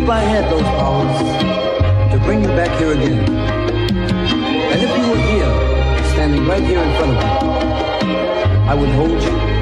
If I had those powers to bring you back here again, and if you were here, standing right here in front of me, I would hold you